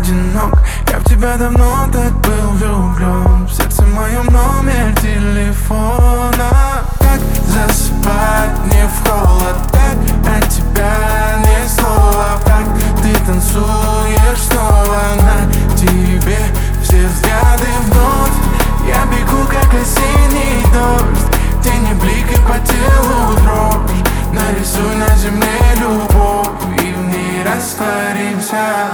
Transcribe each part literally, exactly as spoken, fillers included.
одинок. Я в тебя давно так был влюблен. В сердце моем номер телефона. Как засыпать не в холод, как от тебя ни слова. Как ты танцуешь снова, на тебе все взгляды вновь. Я бегу, как осенний дождь, тени блик и по телу дрожь. Нарисуй на земле любовь и в ней растворимся.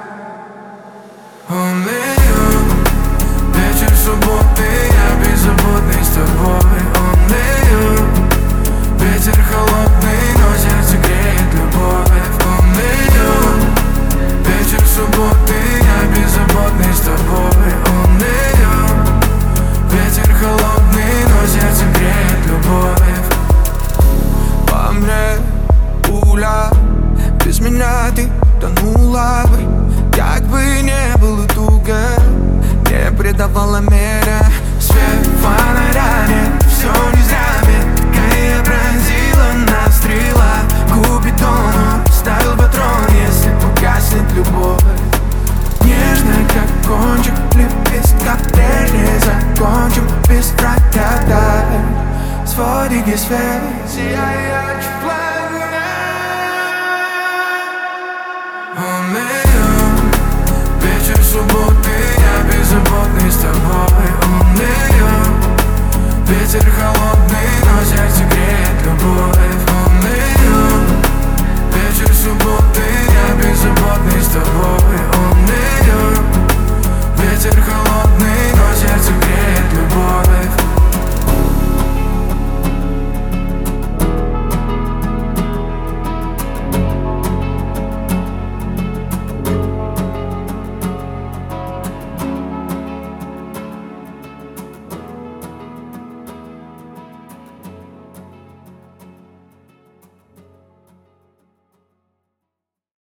Only you. Вечер субботы, я беззаботный с тобой. Only you. Ветер холодный, но сердце греет любовь. Only you. Вечер субботы, я беззаботный с тобой. Only you. Ветер холодный, но сердце греет любовь. По мне пуля, без меня ты тонула бы. Как бы не было туго, не предавала меря. Свет фонаря, нет, все не зря. Веткая пронзила нас стрела. Купидону ставил патрон, если погаснет любовь. Нежно, как кончик лепестка, не закончим без проката. Сводики свет, сияет в пламя. Only you. Вечер субботы, я беззаботный с тобой. Only you. Ветер холодный.